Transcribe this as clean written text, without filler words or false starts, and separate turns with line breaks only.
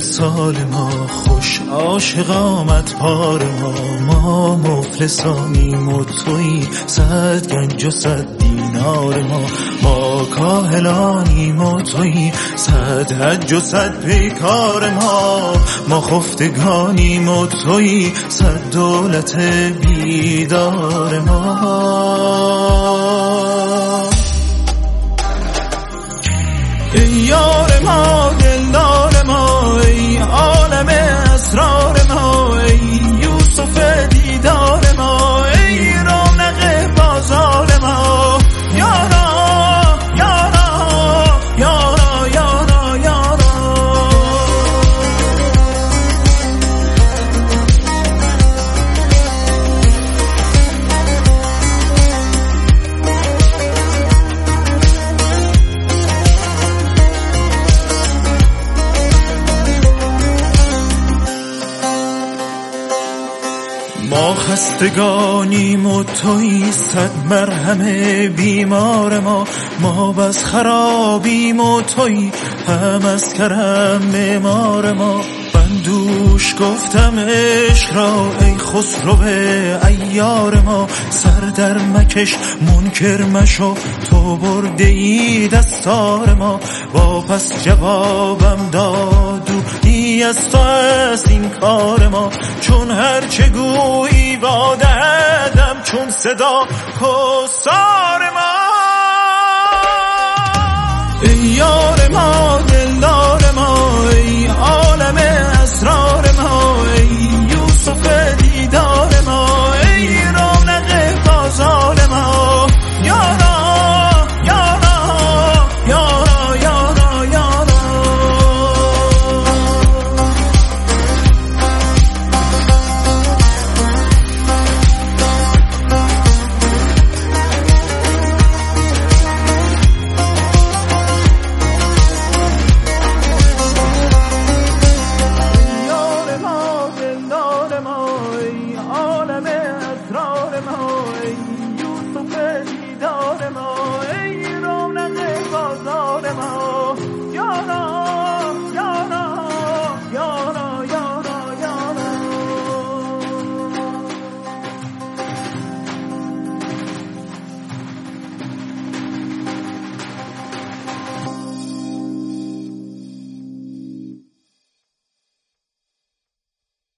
امسال ما خوش عاشق آمد پار ما مفلسانیم و تویی 100 گنج و 100 دینار ما کاهلانیم و تویی 100 حج و 100 پیکار ما خفتگانیم و تویی 100 دولت بیدار ما. ای یار ما دلدار ما، ای عالم اسرار ما، ای یوسف دیدار ما، ای رونق بازار ما. یارا یارا یارا یارا یارا ما خستگانیم و تویی 100 مرهم بیمار ما بس خرابیم و تویی هم از کرم معمار ما. من دوش گفتم عشق را ای خسرو عیار ما، سر در مکش منکر مشو تو برده ای دستار ما. واپس جوابم داد ای از تو است این کار ما، چون هرچه گویی وعده‌ام چون صدا کسار ما.